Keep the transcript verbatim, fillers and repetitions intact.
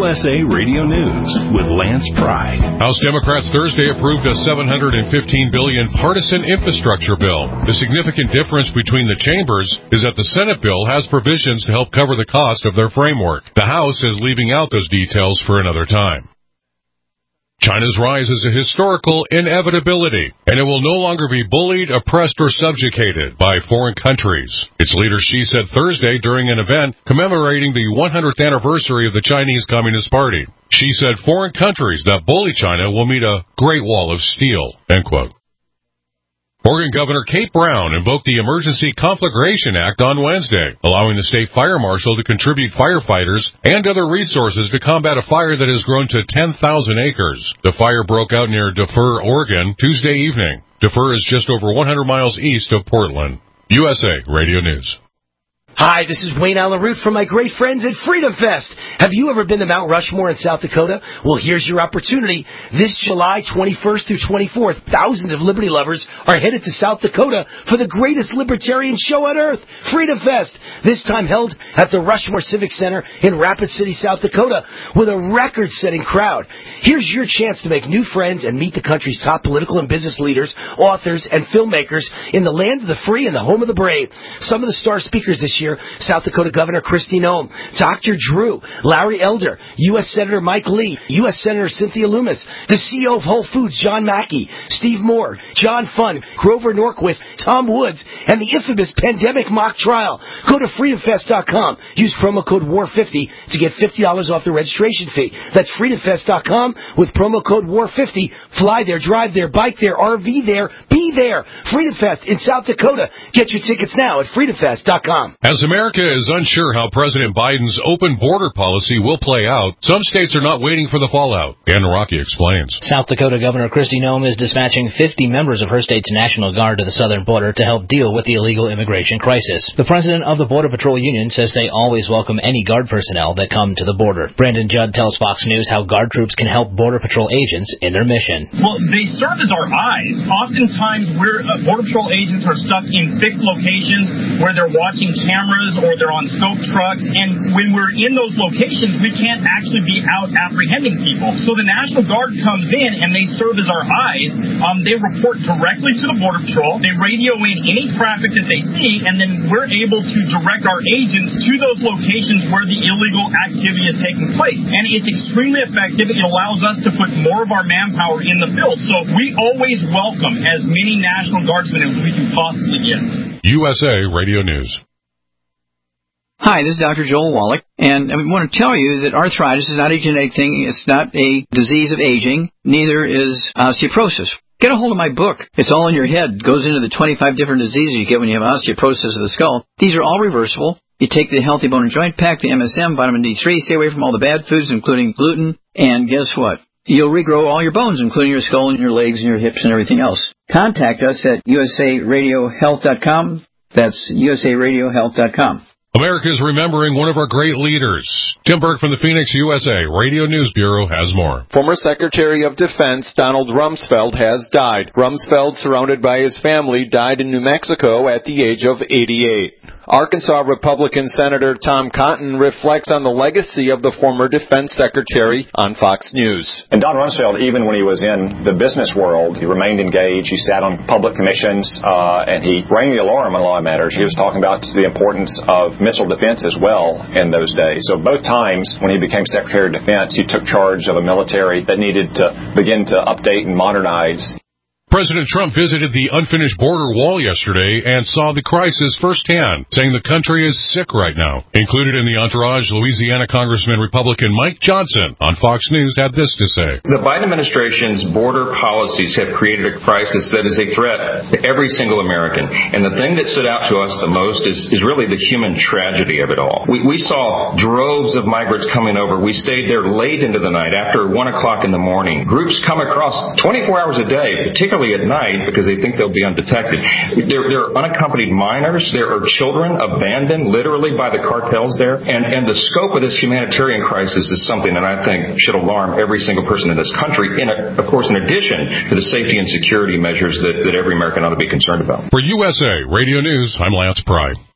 U S A Radio News with Lance Pry. House Democrats Thursday approved a seven hundred fifteen billion dollars partisan infrastructure bill. The significant difference between the chambers is that the Senate bill has provisions to help cover the cost of their framework. The House is leaving out those details for another time. China's rise is a historical inevitability, and it will no longer be bullied, oppressed, or subjugated by foreign countries. Its leader Xi said Thursday during an event commemorating the one hundredth anniversary of the Chinese Communist Party. Xi said foreign countries that bully China will meet a great wall of steel, end quote. Oregon Governor Kate Brown invoked the Emergency Conflagration Act on Wednesday, allowing the state fire marshal to contribute firefighters and other resources to combat a fire that has grown to ten thousand acres. The fire broke out near Defer, Oregon, Tuesday evening. Defer is just over one hundred miles east of Portland. U S A Radio News. Hi, this is Wayne Allen Root from my great friends at Freedom Fest. Have you ever been to Mount Rushmore in South Dakota? Well, here's your opportunity. This July twenty-first through twenty-fourth, thousands of liberty lovers are headed to South Dakota for the greatest libertarian show on earth, Freedom Fest. This time held at the Rushmore Civic Center in Rapid City, South Dakota, with a record-setting crowd. Here's your chance to make new friends and meet the country's top political and business leaders, authors, and filmmakers in the land of the free and the home of the brave. Some of the star speakers this year: South Dakota Governor Kristi Noem, Doctor Drew, Larry Elder, U S Senator Mike Lee, U S Senator Cynthia Lummis, the C E O of Whole Foods, John Mackey, Steve Moore, John Funn, Grover Norquist, Tom Woods, and the infamous Pandemic Mock Trial. Go to freedom fest dot com. Use promo code war fifty to get fifty dollars off the registration fee. That's freedom fest dot com with promo code war fifty. Fly there, drive there, bike there, R V there, be there. Freedom Fest in South Dakota. Get your tickets now at freedom fest dot com. As America is unsure how President Biden's open border policy will play out, some states are not waiting for the fallout. Ann Rocky explains. South Dakota Governor Kristi Noem is dispatching fifty members of her state's National Guard to the southern border to help deal with the illegal immigration crisis. The president of the Border Patrol Union says they always welcome any Guard personnel that come to the border. Brandon Judd tells Fox News how Guard troops can help Border Patrol agents in their mission. Well, they serve as our eyes. Oftentimes, we're, uh, Border Patrol agents are stuck in fixed locations where they're watching cameras or they're on scope trucks, and when we're in those locations, we can't actually be out apprehending people. So the National Guard comes in, and they serve as our eyes. Um, they report directly to the Border Patrol. They radio in any traffic that they see, and then we're able to direct our agents to those locations where the illegal activity is taking place. And it's extremely effective. It allows us to put more of our manpower in the field. So we always welcome as many National Guardsmen as we can possibly get. U S A Radio News. Hi, this is Doctor Joel Wallach, and I want to tell you that arthritis is not a genetic thing. It's not a disease of aging. Neither is osteoporosis. Get a hold of my book. It's all in your head. It goes into the twenty-five different diseases you get when you have osteoporosis of the skull. These are all reversible. You take the Healthy Bone and Joint Pack, the M S M, vitamin D three, stay away from all the bad foods, including gluten, and guess what? You'll regrow all your bones, including your skull and your legs and your hips and everything else. Contact us at u s a radio health dot com. That's u s a radio health dot com. America is remembering one of our great leaders. Tim Burke from the Phoenix U S A Radio News Bureau has more. Former Secretary of Defense Donald Rumsfeld has died. Rumsfeld, surrounded by his family, died in New Mexico at the age of eighty-eight. Arkansas Republican Senator Tom Cotton reflects on the legacy of the former defense secretary on Fox News. And Don Rumsfeld, even when he was in the business world, he remained engaged. He sat on public commissions, uh, and he rang the alarm on a lot of matters. He was talking about the importance of missile defense as well in those days. So both times when he became Secretary of Defense, he took charge of a military that needed to begin to update and modernize. President Trump visited the unfinished border wall yesterday and saw the crisis firsthand, saying the country is sick right now. Included in the entourage, Louisiana Congressman Republican Mike Johnson on Fox News had this to say. The Biden administration's border policies have created a crisis that is a threat to every single American. And the thing that stood out to us the most is, is really the human tragedy of it all. We, we saw droves of migrants coming over. We stayed there late into the night, after one o'clock in the morning. Groups come across twenty-four hours a day, particularly at night, because they think they'll be undetected. There, there are unaccompanied minors. There are children abandoned literally by the cartels there. And, and the scope of this humanitarian crisis is something that I think should alarm every single person in this country, in a, of course, in addition to the safety and security measures that, that every American ought to be concerned about. For U S A Radio News, I'm Lance Pry.